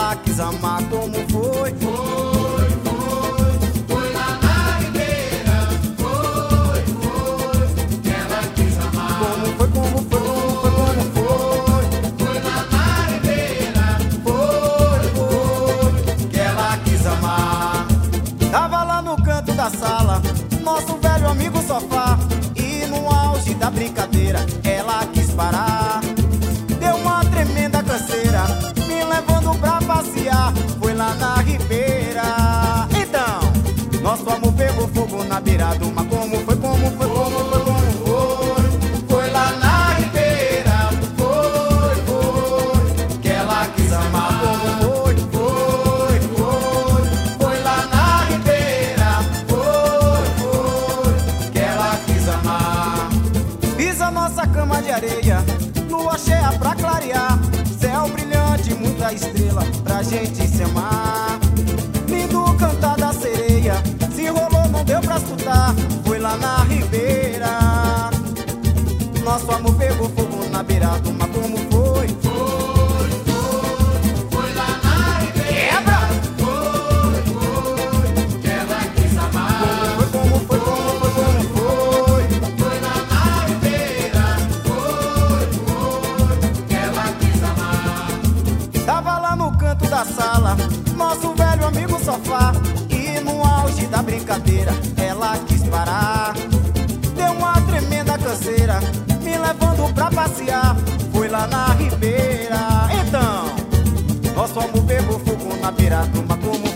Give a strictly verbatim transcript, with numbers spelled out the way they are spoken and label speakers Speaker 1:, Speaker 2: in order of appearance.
Speaker 1: ela quis amar como foi.
Speaker 2: Foi, foi, foi lá na ribeira. Foi, foi, que ela quis amar.
Speaker 1: Como foi, como foi, como foi, como foi.
Speaker 2: Foi lá na ribeira.
Speaker 1: Foi, foi, que ela quis amar. Tava lá no canto da sala, nosso velho amigo sofá. E no auge da brincadeira, ela quis parar. Deu uma tremenda canseira, me levando pra passear. Foi lá na ribeira. Então, nosso amor pegou fogo na beira do mar. Como foi, como foi, como foi, como foi.
Speaker 2: Foi lá na ribeira. Foi, foi, que ela quis amar.
Speaker 1: Como foi,
Speaker 2: Foi, foi, foi lá na ribeira. Foi, foi, que ela quis amar.
Speaker 1: fiz a nossa cama de areia, lua cheia pra clarear, céu brilhante, muita estrela pra gente se amar. Lindo cantar da sereia, se rolou não deu pra escutar. Foi lá na ribeira, nosso amor pegou fogo na beira do mar. Como foi?
Speaker 2: Foi, foi, foi lá na ribeira.
Speaker 1: Quebra!
Speaker 2: Foi, foi, que ela quis amar.
Speaker 1: Foi, como foi, como foi, como foi.
Speaker 2: Foi lá na ribeira. Foi, foi, que ela quis amar.
Speaker 1: Tava lá no canto da sala, nosso velho amigo sofá. E no auge da brincadeira, ela quis parar. Deu uma tremenda canseira, me levando pra passear. Foi lá na ribeira. Então, nosso amor pegou fogo na beira do mar. Como